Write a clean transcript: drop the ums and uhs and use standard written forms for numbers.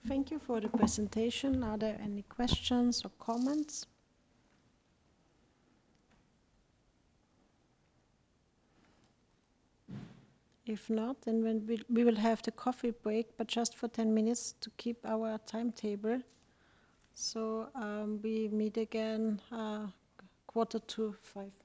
Thank you for the presentation. Are there any questions or comments? If not, then we will have the coffee break, but just for 10 minutes to keep our timetable. So we meet again 4:45.